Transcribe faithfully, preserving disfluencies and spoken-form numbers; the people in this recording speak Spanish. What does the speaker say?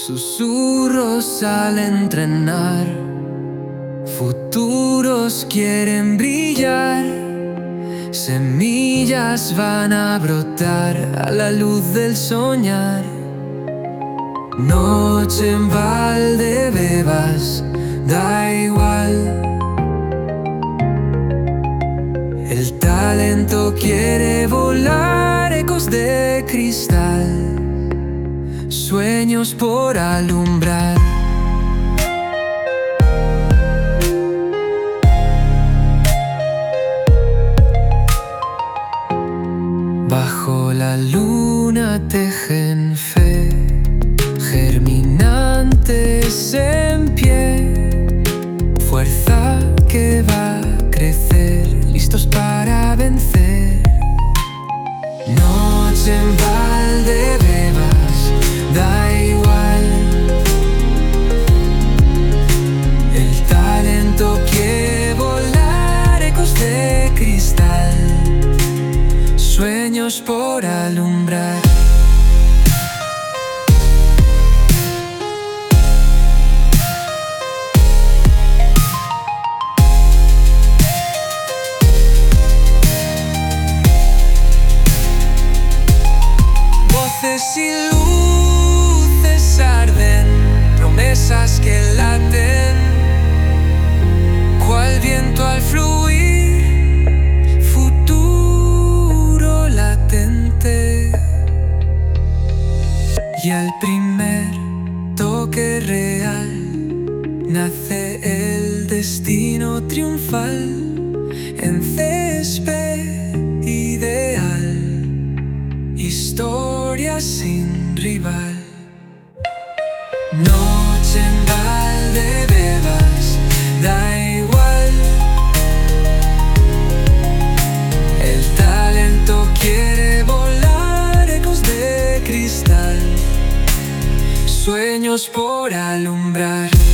Susurros al entrenar, futuros quieren brillar, semillas van a brotar a la luz del soñar. Noche en balde bebas, da igual. El talento quiere volar, ecos de cristal, sueños por alumbrar. Bajo la luna tejen fe, germinantes en pie, fuerza que va a crecer, listos para vencer. Noche en balde bebas, da igual. El talento quiere volar, ecos de cristal, sueños por alumbrar. Voces y luces arden, promesas que laten, cual viento al fluir, futuro latente. Y al primer toque real nace el destino triunfal en césped ideal, historia sin rival. Noche en balde bebas, da igual. El talento quiere volar, ecos de cristal, sueños por alumbrar.